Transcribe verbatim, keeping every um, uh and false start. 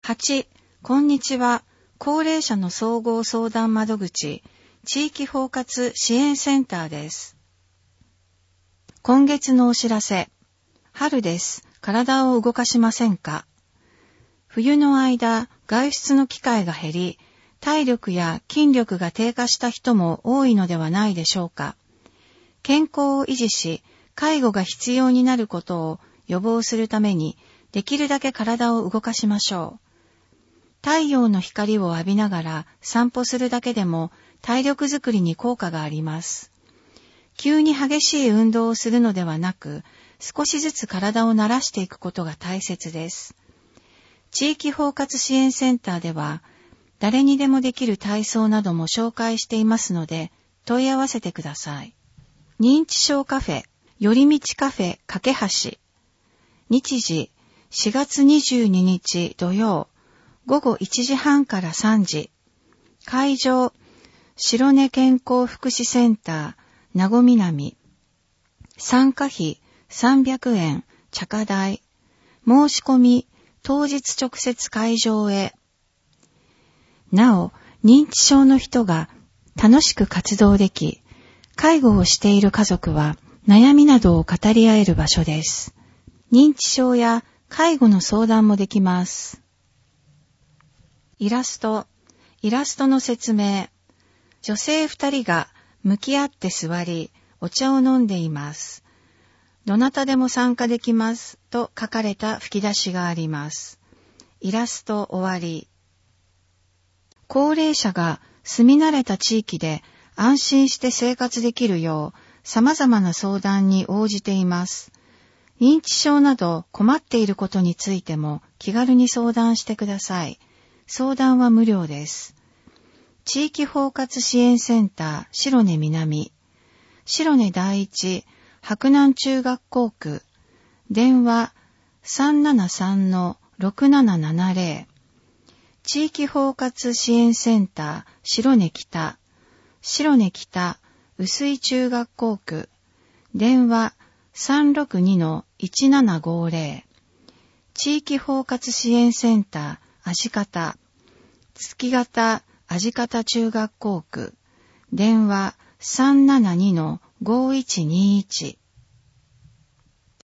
はち、こんにちは。高齢者の総合相談窓口、地域包括支援センターです。今月のお知らせ。春です。体を動かしませんか？冬の間、外出の機会が減り、体力や筋力が低下した人も多いのではないでしょうか。健康を維持し、介護が必要になることを予防するために、できるだけ体を動かしましょう。太陽の光を浴びながら散歩するだけでも体力づくりに効果があります。急に激しい運動をするのではなく、少しずつ体を慣らしていくことが大切です。地域包括支援センターでは、誰にでもできる体操なども紹介していますので、問い合わせてください。認知症カフェ、よりみちカフェ架け橋。日時、しがつにじゅうににち土曜、ごごいちじはんからさんじ。会場、白根健康福祉センター、名護南。参加費さんびゃくえん、茶化代。申し込み、当日直接会場へ。なお、認知症の人が楽しく活動でき、介護をしている家族は悩みなどを語り合える場所です。認知症や介護の相談もできます。イラスト、イラストの説明。女性二人が向き合って座り、お茶を飲んでいます。どなたでも参加できますと書かれた吹き出しがあります。イラスト終わり。高齢者が住み慣れた地域で安心して生活できるよう様々な相談に応じています。認知症など困っていることについても気軽に相談してください。相談は無料です。地域包括支援センター白根南、白根第一白南中学校区、電話 さんななさんのろくななななぜろ。地域包括支援センター白根北、白根北薄井中学校区、電話 さんろくにのいちななごぜろ。地域包括支援センター味方、月形味方中学校区、電話 さんななにのごいちにいち。